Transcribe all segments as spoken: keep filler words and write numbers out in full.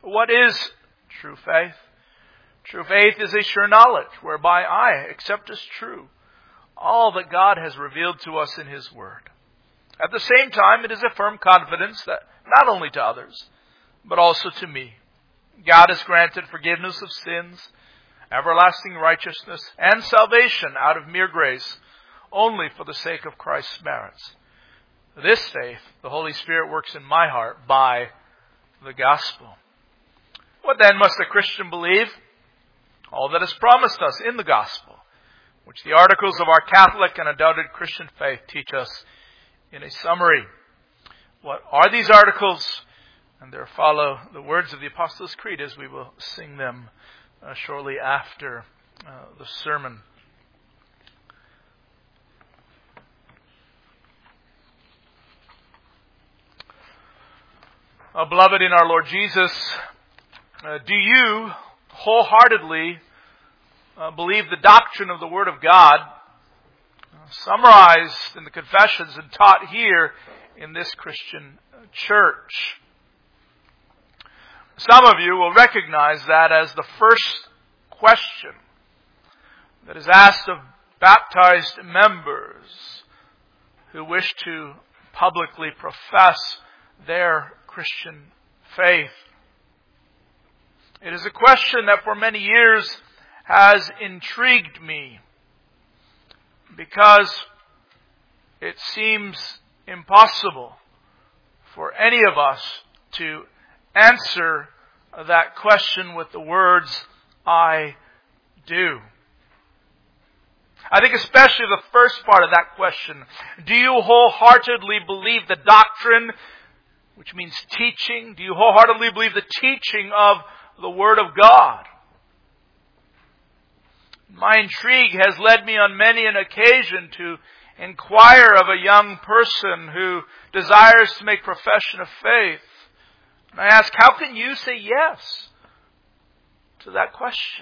But what is true faith? True faith is a sure knowledge whereby I accept as true all that God has revealed to us in His Word. At the same time, it is a firm confidence that not only to others, but also to me, God has granted forgiveness of sins, everlasting righteousness, and salvation out of mere grace, only for the sake of Christ's merits. This faith, the Holy Spirit works in my heart by the gospel. What then must a Christian believe? All that is promised us in the gospel, which the articles of our Catholic and undoubted Christian faith teach us in a summary. What are these articles? And there follow the words of the Apostles' Creed as we will sing them uh, shortly after uh, the sermon. Uh, beloved in our Lord Jesus, uh, do you wholeheartedly uh, believe the doctrine of the Word of God, uh, summarized in the confessions and taught here in this Christian church? Some of you will recognize that as the first question that is asked of baptized members who wish to publicly profess their Christian faith. It is a question that for many years has intrigued me because it seems impossible for any of us to answer that question with the words, I do. I think especially the first part of that question, do you wholeheartedly believe the doctrine, which means teaching? Do you wholeheartedly believe the teaching of the Word of God? My intrigue has led me on many an occasion to inquire of a young person who desires to make profession of faith. And I ask, how can you say yes to that question?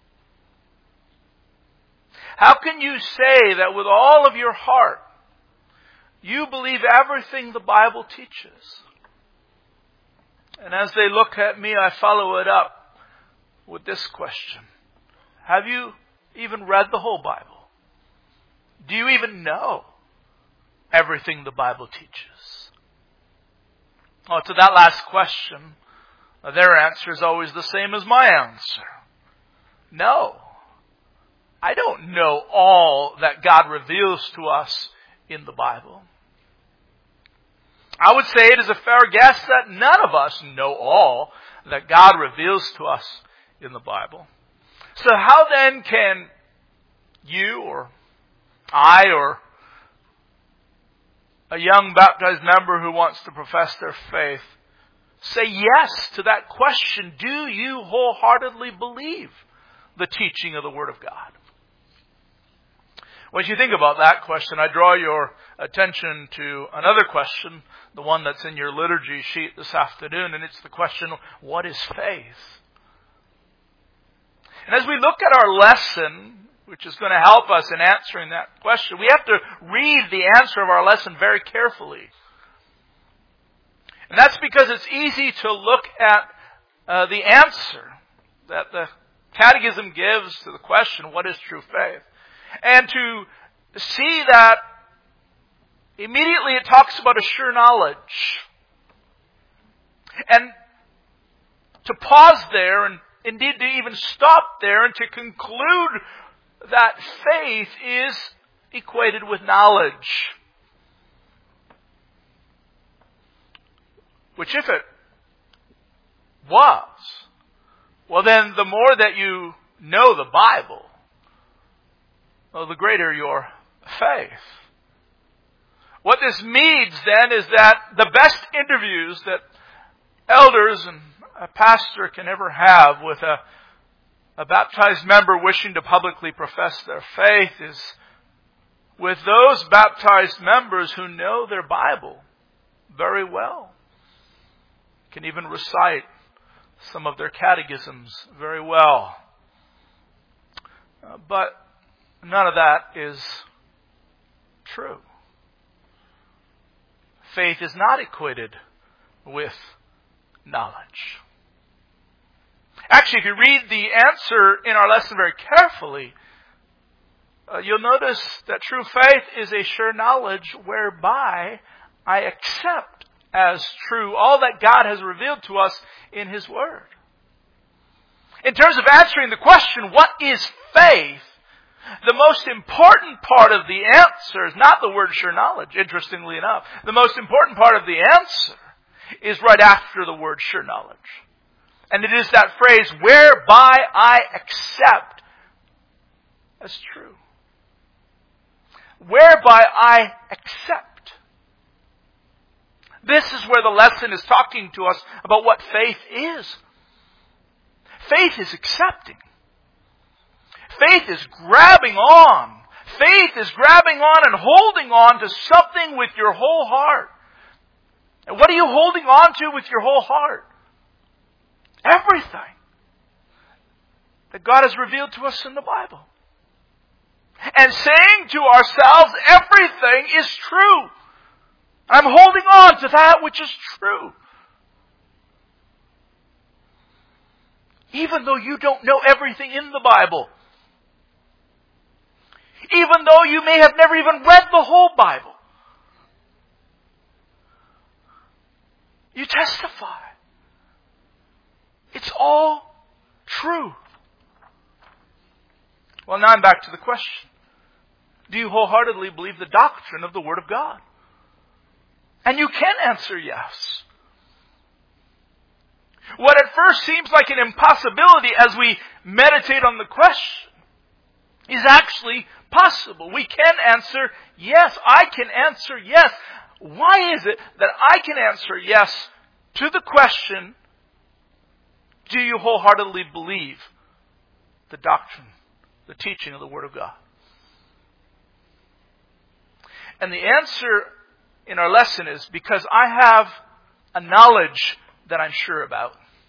How can you say that with all of your heart you believe everything the Bible teaches? And as they look at me, I follow it up with this question. Have you even read the whole Bible? Do you even know everything the Bible teaches? Oh, to that last question, their answer is always the same as my answer. No. I don't know all that God reveals to us in the Bible. I would say it is a fair guess that none of us know all that God reveals to us in the Bible. So how then can you or I or a young baptized member who wants to profess their faith say yes to that question? Do you wholeheartedly believe the teaching of the Word of God? When you think about that question, I draw your attention to another question, the one that's in your liturgy sheet this afternoon, and it's the question, what is faith? And as we look at our lesson, which is going to help us in answering that question, we have to read the answer of our lesson very carefully. And that's because it's easy to look at uh, the answer that the Catechism gives to the question, what is true faith? And to see that immediately it talks about a sure knowledge. And to pause there and indeed to even stop there and to conclude that faith is equated with knowledge. Which if it was, well then the more that you know the Bible, well, the greater your faith. What this means then is that the best interviews that elders and a pastor can ever have with a, a baptized member wishing to publicly profess their faith is with those baptized members who know their Bible very well, can even recite some of their catechisms very well. Uh, but none of that is true. Faith is not equated with knowledge. Actually, if you read the answer in our lesson very carefully, uh, you'll notice that true faith is a sure knowledge whereby I accept as true all that God has revealed to us in His Word. In terms of answering the question, what is faith? The most important part of the answer is not the word sure knowledge, interestingly enough. The most important part of the answer is right after the word sure knowledge. And it is that phrase, whereby I accept as true. Whereby I accept. This is where the lesson is talking to us about what faith is. Faith is accepting. Faith is grabbing on. Faith is grabbing on and holding on to something with your whole heart. And what are you holding on to with your whole heart? Everything that God has revealed to us in the Bible. And saying to ourselves, everything is true. I'm holding on to that which is true. Even though you don't know everything in the Bible. Even though you may have never even read the whole Bible. You testify. It's all true. Well, now I'm back to the question. Do you wholeheartedly believe the doctrine of the Word of God? And you can answer yes. What at first seems like an impossibility as we meditate on the question is actually possible. We can answer yes. I can answer yes. Why is it that I can answer yes to the question, do you wholeheartedly believe the doctrine, the teaching of the Word of God? And the answer in our lesson is because I have a knowledge that I'm sure about.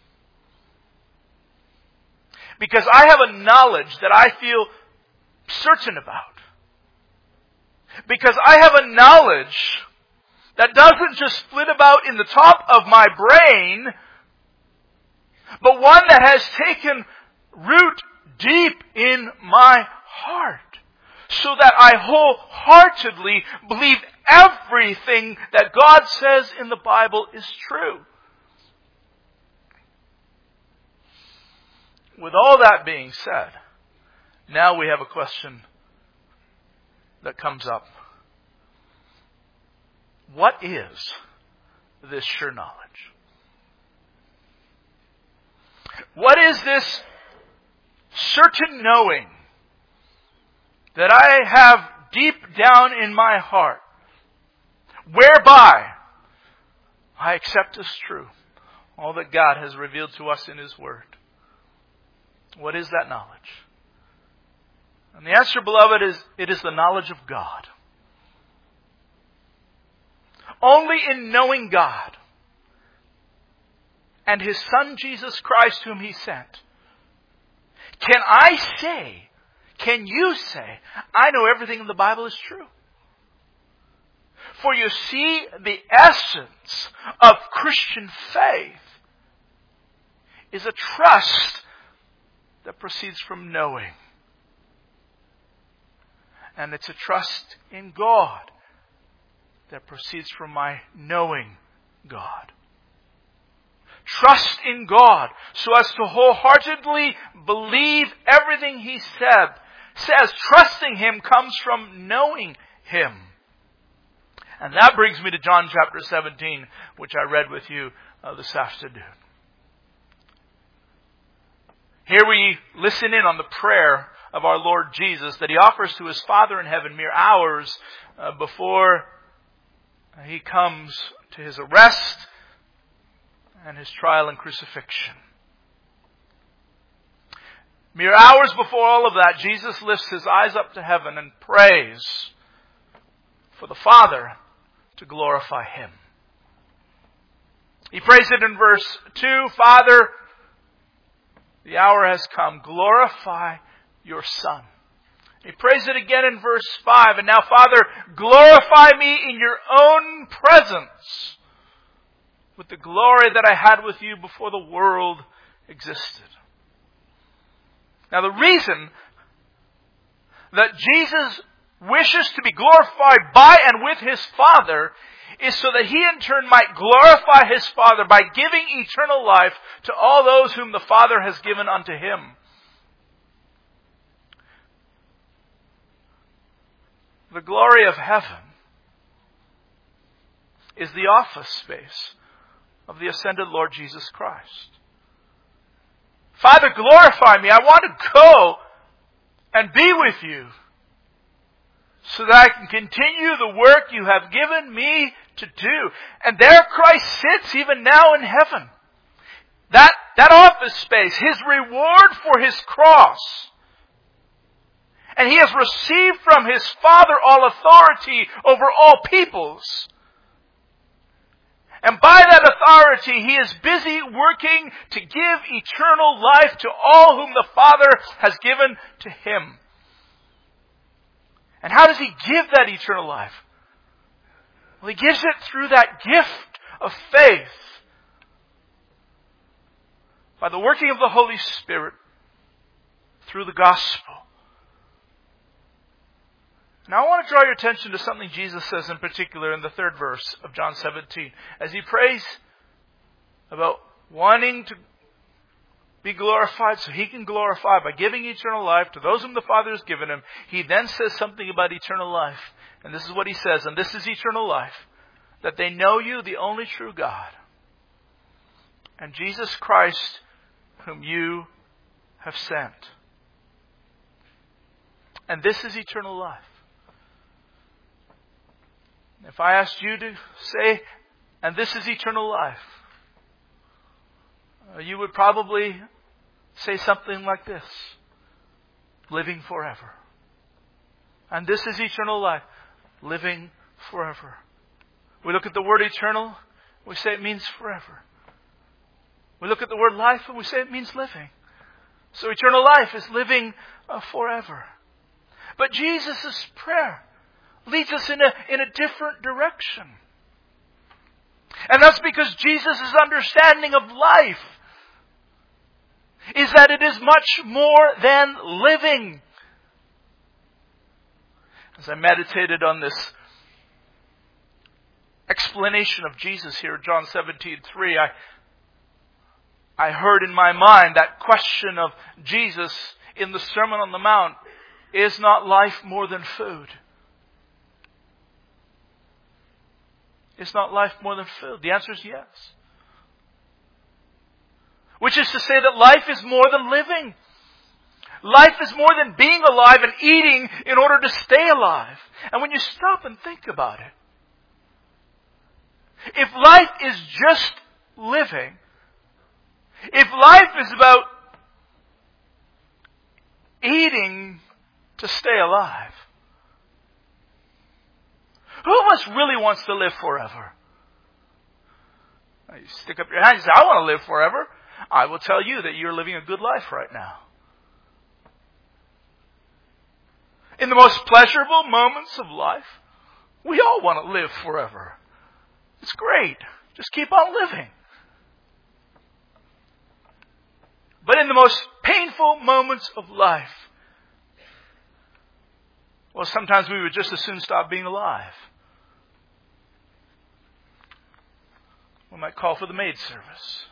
Because I have a knowledge that I feel certain about. Because I have a knowledge that doesn't just flit about in the top of my brain, but one that has taken root deep in my heart. So that I wholeheartedly believe everything that God says in the Bible is true. With all that being said, now we have a question that comes up. What is this sure knowledge? What is this certain knowing that I have deep down in my heart, whereby I accept as true all that God has revealed to us in His Word? What is that knowledge? And the answer, beloved, is it is the knowledge of God. Only in knowing God and His Son Jesus Christ whom He sent can I say, can you say, I know everything in the Bible is true? For you see, the essence of Christian faith is a trust that proceeds from knowing. And it's a trust in God that proceeds from my knowing God. Trust in God so as to wholeheartedly believe everything He said. Says trusting Him comes from knowing Him. And that brings me to John chapter seventeen, which I read with you uh, this afternoon. Here we listen in on the prayer of our Lord Jesus that He offers to His Father in heaven mere hours uh, before He comes to His arrest and His trial and crucifixion. Mere hours before all of that, Jesus lifts His eyes up to heaven and prays for the Father to glorify Him. He prays it in verse two, Father, the hour has come. Glorify your Son. He prays it again in verse five. And now, Father, glorify me in your own presence with the glory that I had with you before the world existed. Now the reason that Jesus wishes to be glorified by and with His Father is so that He in turn might glorify His Father by giving eternal life to all those whom the Father has given unto Him. The glory of heaven is the office space of the ascended Lord Jesus Christ. Father, glorify me. I want to go and be with you so that I can continue the work you have given me to do. And there Christ sits even now in heaven. That, that office space, His reward for His cross. And He has received from His Father all authority over all peoples. And by that authority, He is busy working to give eternal life to all whom the Father has given to Him. And how does He give that eternal life? Well, He gives it through that gift of faith. By the working of the Holy Spirit through the gospel. Now I want to draw your attention to something Jesus says in particular in the third verse of John seventeen. As He prays about wanting to be glorified so He can glorify by giving eternal life to those whom the Father has given Him, He then says something about eternal life. And this is what He says, and this is eternal life, that they know you, the only true God, and Jesus Christ, whom you have sent. And this is eternal life. If I asked you to say, and this is eternal life, uh, you would probably say something like this: living forever. And this is eternal life, living forever. We look at the word eternal, we say it means forever. We look at the word life and we say it means living. So eternal life is living uh, forever. But Jesus' prayer leads us in a, in a different direction. And that's because Jesus' understanding of life is that it is much more than living. As I meditated on this explanation of Jesus here in John seventeen three, I, I heard in my mind that question of Jesus in the Sermon on the Mount: is not life more than food? Is not life more than food? The answer is yes. Which is to say that life is more than living. Life is more than being alive and eating in order to stay alive. And when you stop and think about it, if life is just living, if life is about eating to stay alive, who of us really wants to live forever? You stick up your hand and say, I want to live forever. I will tell you that you're living a good life right now. In the most pleasurable moments of life, we all want to live forever. It's great. Just keep on living. But in the most painful moments of life, well, sometimes we would just as soon stop being alive. We might call for the maid service.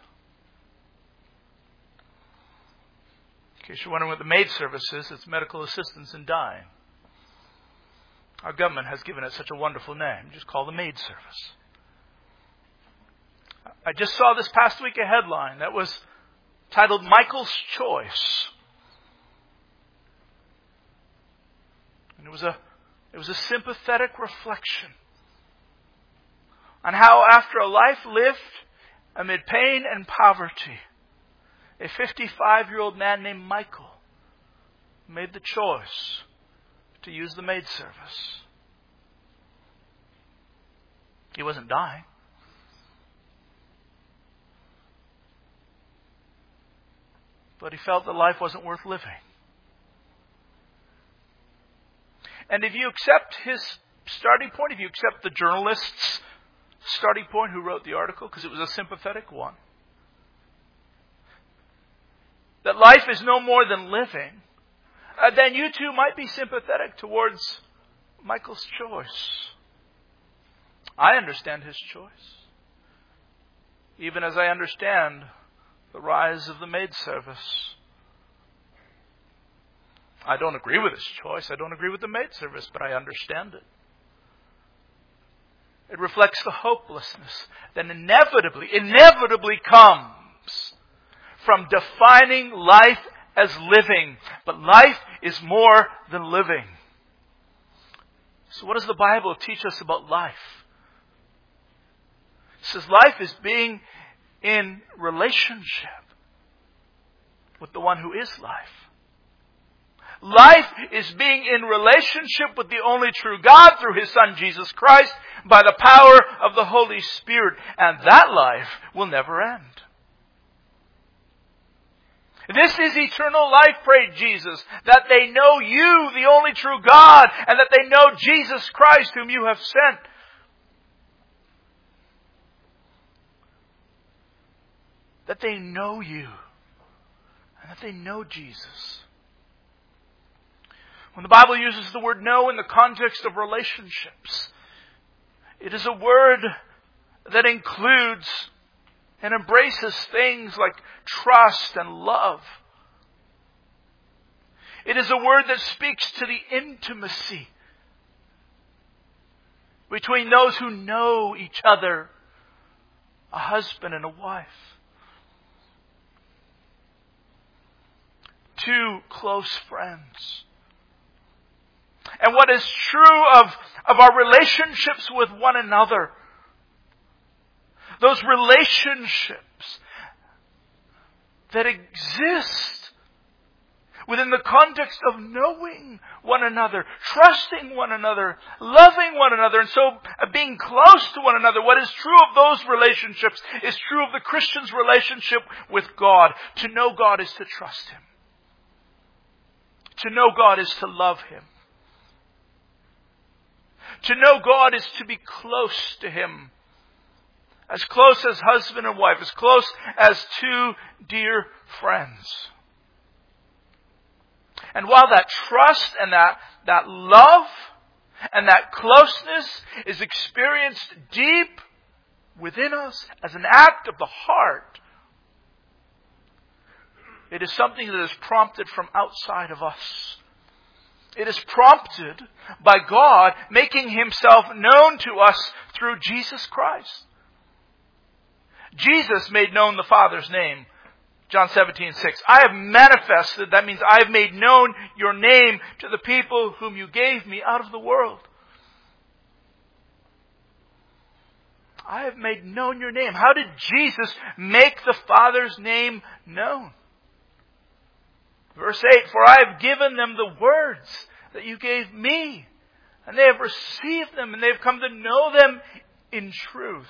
In case you're wondering what the maid service is, it's medical assistance in dying. Our government has given it such a wonderful name. Just call the maid service. I just saw this past week a headline that was titled Michael's Choice. And it was a it was a sympathetic reflection on how after a life lived amid pain and poverty, a fifty-five-year-old man named Michael made the choice to use the maid service. He wasn't dying. But he felt that life wasn't worth living. And if you accept his starting point, if you accept the journalist's starting point who wrote the article, because it was a sympathetic one, that life is no more than living, uh, then you too might be sympathetic towards Michael's choice. I understand his choice, even as I understand the rise of the maid service. I don't agree with his choice. I don't agree with the maid service, but I understand it. It reflects the hopelessness that inevitably, inevitably comes from defining life as living. But life is more than living. So what does the Bible teach us about life? It says life is being in relationship with the one who is life. Life is being in relationship with the only true God through His Son Jesus Christ by the power of the Holy Spirit. And that life will never end. This is eternal life, prayed Jesus, that they know you, the only true God, and that they know Jesus Christ whom you have sent. That they know you, and that they know Jesus. When the Bible uses the word know in the context of relationships, it is a word that includes and embraces things like trust and love. It is a word that speaks to the intimacy between those who know each other, a husband and a wife. Two close friends. And what is true of, of our relationships with one another, those relationships that exist within the context of knowing one another, trusting one another, loving one another, and so being close to one another. What is true of those relationships is true of the Christian's relationship with God. To know God is to trust Him. To know God is to love Him. To know God is to be close to Him. As close as husband and wife. As close as two dear friends. And while that trust and that, that love and that closeness is experienced deep within us as an act of the heart, it is something that is prompted from outside of us. It is prompted by God making Himself known to us through Jesus Christ. Jesus made known the Father's name. John seventeen six. I have manifested, that means I have made known your name to the people whom you gave me out of the world. I have made known your name. How did Jesus make the Father's name known? Verse eight, for I have given them the words that you gave me, and they have received them, and they have come to know them in truth.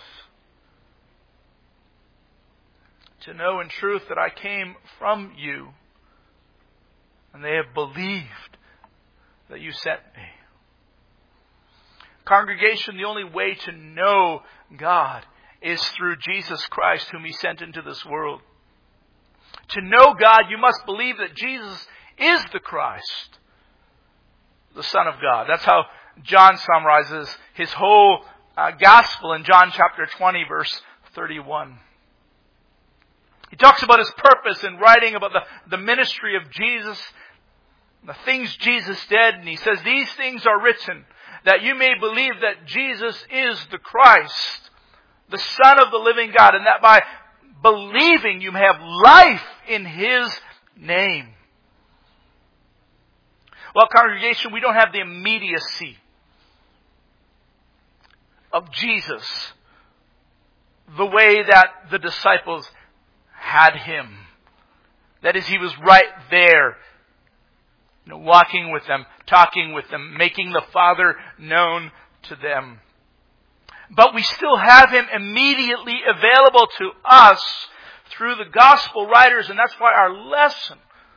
To know in truth that I came from you, and they have believed that you sent me. Congregation, the only way to know God is through Jesus Christ, whom He sent into this world. To know God, you must believe that Jesus is the Christ, the Son of God. That's how John summarizes his whole uh, gospel in John chapter twenty, verse thirty-one. He talks about His purpose in writing about the, the ministry of Jesus, the things Jesus did, and He says, these things are written that you may believe that Jesus is the Christ, the Son of the living God, and that by believing you may have life in His name. Well, congregation, we don't have the immediacy of Jesus the way that the disciples had Him. That is, He was right there, you know, walking with them, talking with them, making the Father known to them. But we still have Him immediately available to us through the gospel writers, and that's why our lesson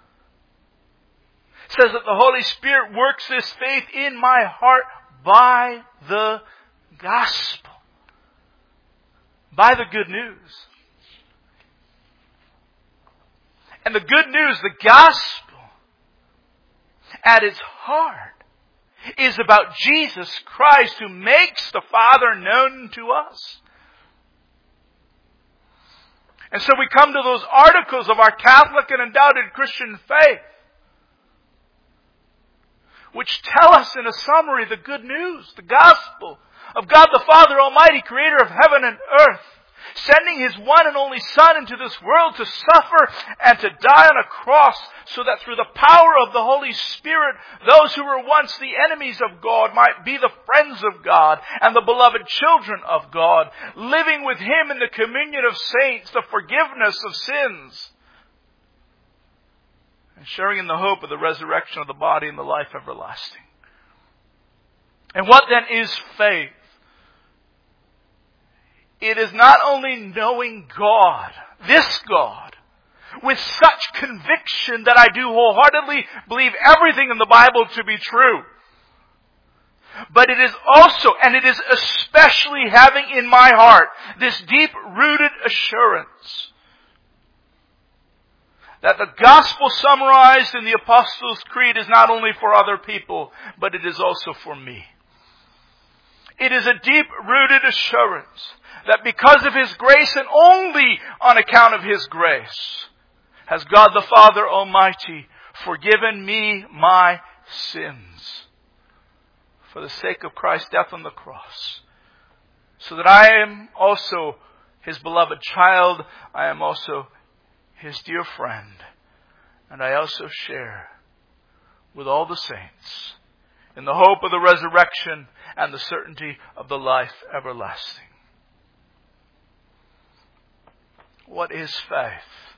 says that the Holy Spirit works this faith in my heart by the gospel, by the good news. And the good news, the gospel, at its heart, is about Jesus Christ who makes the Father known to us. And so we come to those articles of our Catholic and undoubted Christian faith, which tell us in a summary the good news, the gospel of God the Father Almighty, creator of heaven and earth, sending His one and only Son into this world to suffer and to die on a cross so that through the power of the Holy Spirit, those who were once the enemies of God might be the friends of God and the beloved children of God, living with Him in the communion of saints, the forgiveness of sins, and sharing in the hope of the resurrection of the body and the life everlasting. And what then is faith? It is not only knowing God, this God, with such conviction that I do wholeheartedly believe everything in the Bible to be true, but it is also, and it is especially having in my heart, this deep-rooted assurance that the gospel summarized in the Apostles' Creed is not only for other people, but it is also for me. It is a deep-rooted assurance that because of His grace and only on account of His grace, has God the Father Almighty forgiven me my sins for the sake of Christ's death on the cross, so that I am also His beloved child, I am also His dear friend, and I also share with all the saints in the hope of the resurrection and the certainty of the life everlasting. What is faith?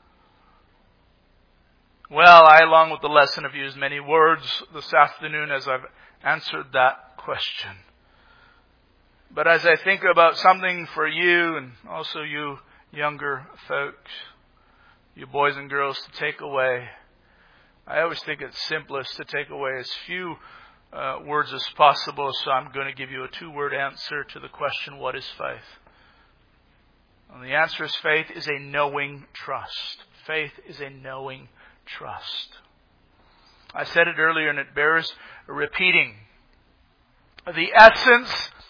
Well, I, along with the lesson, have used many words this afternoon as I've answered that question. But as I think about something for you and also you younger folks, you boys and girls, to take away, I always think it's simplest to take away as few uh, words as possible, so I'm going to give you a two-word answer to the question, what is faith? And the answer is faith is a knowing trust. Faith is a knowing trust. I said it earlier and it bears repeating. The essence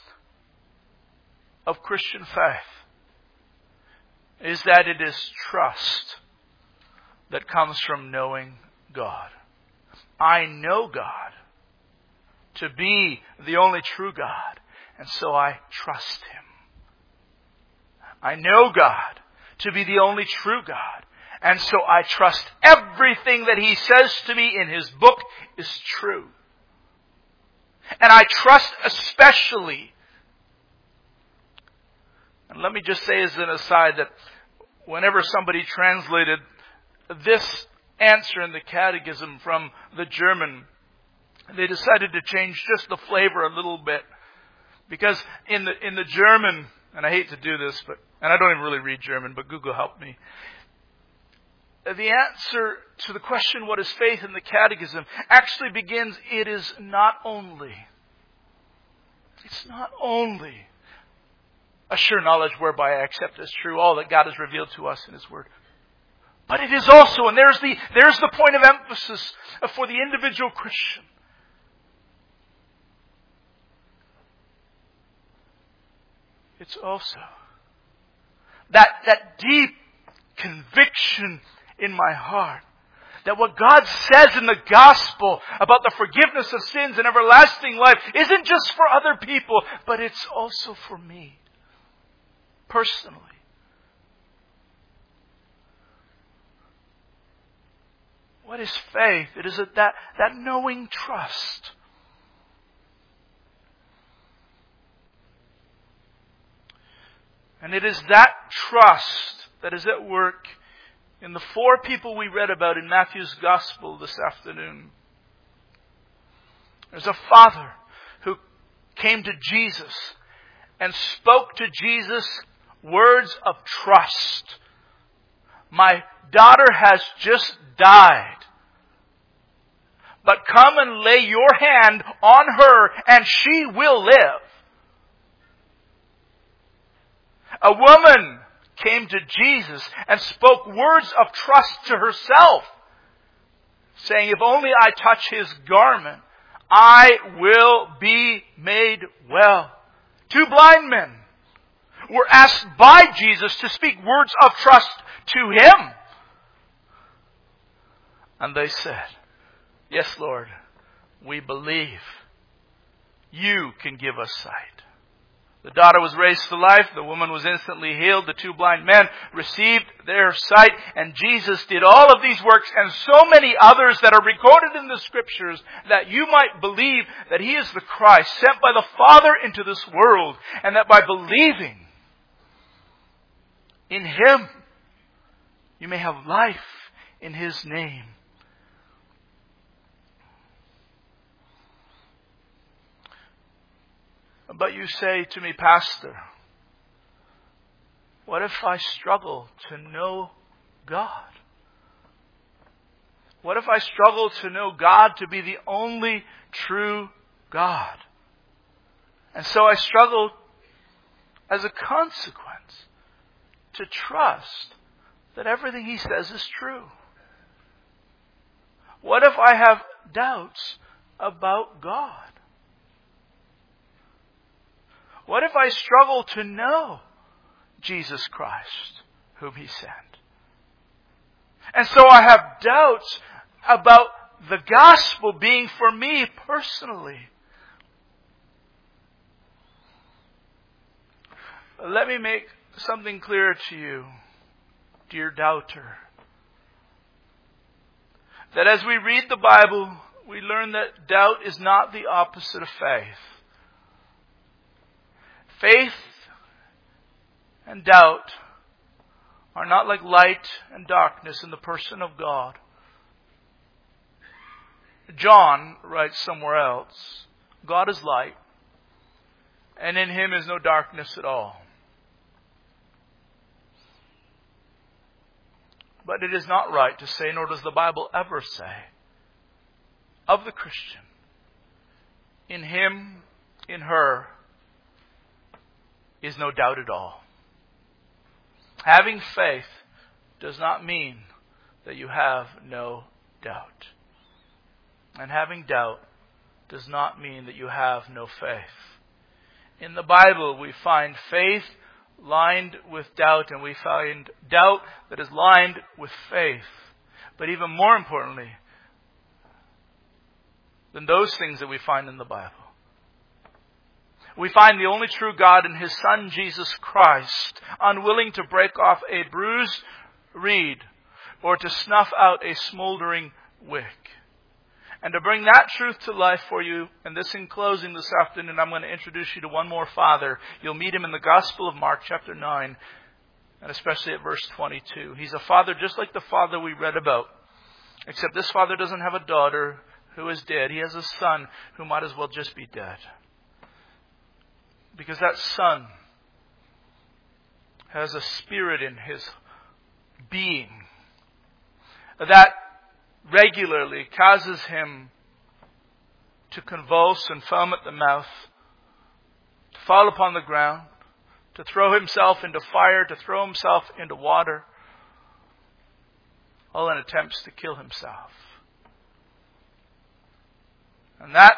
of Christian faith is that it is trust that comes from knowing God. I know God to be the only true God, and so I trust Him. I know God to be the only true God, and so I trust everything that He says to me in His book is true. And I trust especially, and let me just say as an aside that whenever somebody translated this answer in the catechism from the German, they decided to change just the flavor a little bit. Because in the in the German, and I hate to do this, but and I don't even really read German, but Google helped me. The answer to the question, what is faith, in the catechism actually begins, it is not only, it's not only a sure knowledge whereby I accept as true all that God has revealed to us in His Word. But it is also, and there's the, there's the point of emphasis for the individual Christian. It's also that, that deep conviction in my heart that what God says in the gospel about the forgiveness of sins and everlasting life isn't just for other people, but it's also for me personally. What is faith? It is that, that knowing trust. And it is that trust that is at work in the four people we read about in Matthew's Gospel this afternoon. There's a father who came to Jesus and spoke to Jesus words of trust. My daughter has just died, but come and lay your hand on her and she will live. A woman came to Jesus and spoke words of trust to herself, saying, if only I touch His garment, I will be made well. Two blind men were asked by Jesus to speak words of trust to Him. And they said, yes, Lord, we believe. You can give us sight. The daughter was raised to life. The woman was instantly healed. The two blind men received their sight. And Jesus did all of these works and so many others that are recorded in the Scriptures, that you might believe that He is the Christ, sent by the Father into this world, and that by believing in Him, you may have life in His name. But you say to me, Pastor, what if I struggle to know God? What if I struggle to know God to be the only true God? And so I struggle as a consequence to trust that everything He says is true. What if I have doubts about God? What if I struggle to know Jesus Christ, whom He sent? And so I have doubts about the gospel being for me personally. Let me make something clear to you, dear doubter. That as we read the Bible, we learn that doubt is not the opposite of faith. Faith and doubt are not like light and darkness in the person of God. John writes somewhere else, God is light, and in Him is no darkness at all. But it is not right to say, nor does the Bible ever say, of the Christian, in him, in her, is no doubt at all. Having faith does not mean that you have no doubt. And having doubt does not mean that you have no faith. In the Bible, we find faith lined with doubt, and we find doubt that is lined with faith. But even more importantly than those things that we find in the Bible, we find the only true God in His Son, Jesus Christ, unwilling to break off a bruised reed or to snuff out a smoldering wick. And to bring that truth to life for you, and this in closing this afternoon, I'm going to introduce you to one more Father. You'll meet Him in the Gospel of Mark chapter nine, and especially at verse twenty-two. He's a Father just like the Father we read about, except this Father doesn't have a daughter who is dead. He has a Son who might as well just be dead. Because that Son has a spirit in His being that regularly causes Him to convulse and foam at the mouth, to fall upon the ground, to throw Himself into fire, to throw Himself into water, all in attempts to kill Himself. And that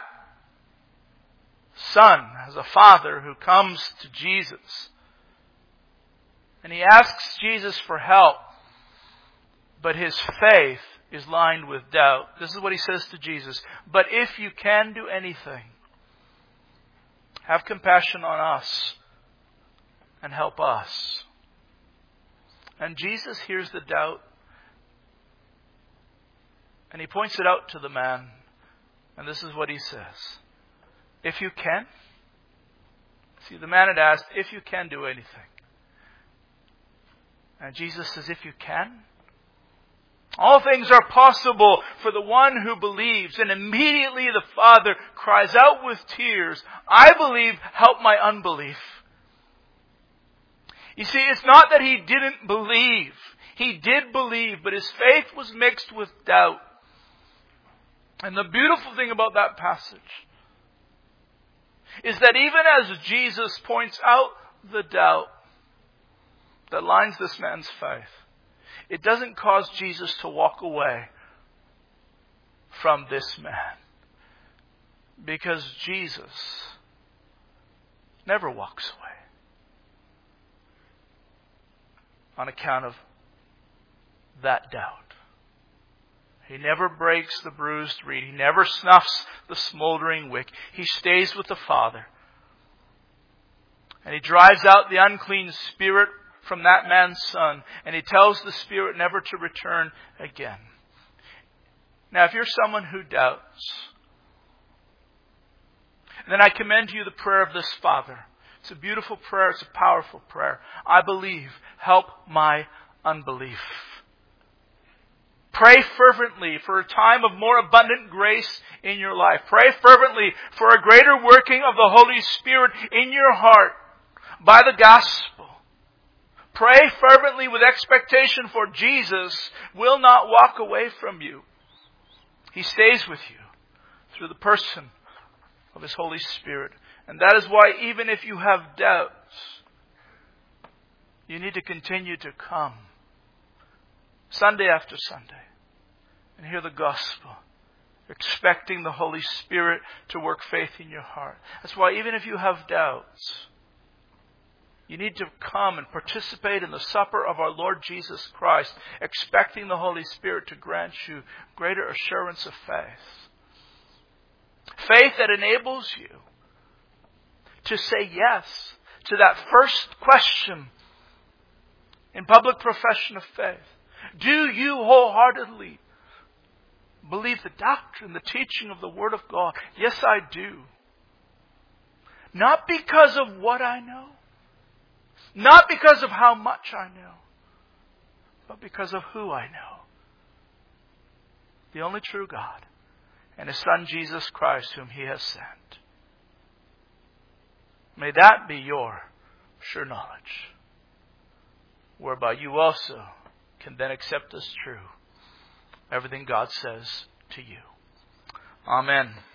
Son has a Father who comes to Jesus. And He asks Jesus for help. But His faith is lined with doubt. This is what He says to Jesus. But if you can do anything, have compassion on us and help us. And Jesus hears the doubt. And He points it out to the man. And this is what He says. If you can. See, the man had asked, if you can do anything. And Jesus says, if you can. All things are possible for the one who believes. And immediately the Father cries out with tears, I believe, help my unbelief. You see, it's not that he didn't believe. He did believe, but his faith was mixed with doubt. And the beautiful thing about that passage is that even as Jesus points out the doubt, that lines this man's faith, it doesn't cause Jesus to walk away from this man. Because Jesus never walks away on account of that doubt. He never breaks the bruised reed. He never snuffs the smoldering wick. He stays with the Father. And he drives out the unclean spirit from that man's son. And he tells the spirit never to return again. Now, if you're someone who doubts, then I commend to you the prayer of this Father. It's a beautiful prayer. It's a powerful prayer. I believe. Help my unbelief. Pray fervently for a time of more abundant grace in your life. Pray fervently for a greater working of the Holy Spirit in your heart by the gospel. Pray fervently with expectation, for Jesus will not walk away from you. He stays with you through the person of His Holy Spirit. And that is why even if you have doubts, you need to continue to come Sunday after Sunday and hear the gospel, expecting the Holy Spirit to work faith in your heart. That's why even if you have doubts, you need to come and participate in the supper of our Lord Jesus Christ, expecting the Holy Spirit to grant you greater assurance of faith. Faith that enables you to say yes to that first question in public profession of faith. Do you wholeheartedly believe the doctrine, the teaching of the Word of God? Yes, I do. Not because of what I know. Not because of how much I know. But because of who I know. The only true God and His Son Jesus Christ, whom He has sent. May that be your sure knowledge, whereby you also can then accept as true everything God says to you. Amen.